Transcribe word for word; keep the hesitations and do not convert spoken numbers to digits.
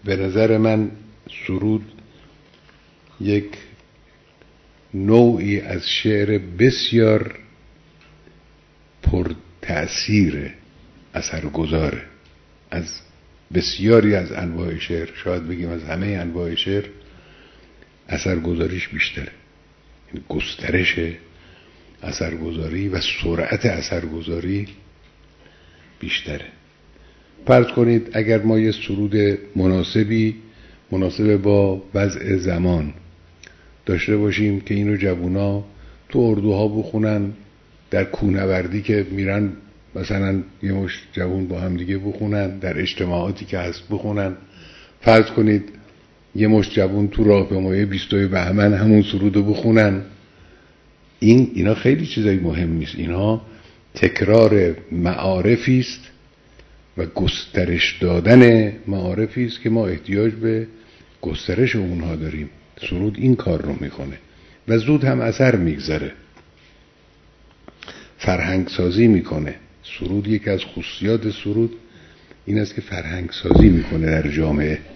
به نظر من سرود یک نوعی از شعر بسیار پر تأثیر اثرگذاره. از بسیاری از انواع شعر، شاید بگیم از همه انواع شعر، اثرگذاریش بیشتره. یعنی گسترش اثرگذاری و سرعت اثرگذاری بیشتره. فرض کنید اگر ما یه سرود مناسبی مناسب با وضع زمان داشته باشیم که اینو جوونا تو اردوها بخونن، در کوهنوردی که میرن مثلا یه مش جوون با هم دیگه بخونن، در اجتماعاتی که هست بخونن. فرض کنید یه مش جوون تو راهپیمایی بیستوی بهمن همون سرودو بخونن. این اینا خیلی چیزای مهم نیست. اینها تکرار معارفی است و گسترش دادن معارفی است که ما احتیاج به گسترش اونها داریم. سرود این کار رو میکنه و زود هم اثر میگذاره، فرهنگ سازی میکنه. سرود یکی از خصوصیات سرود این است که فرهنگ سازی میکنه در جامعه.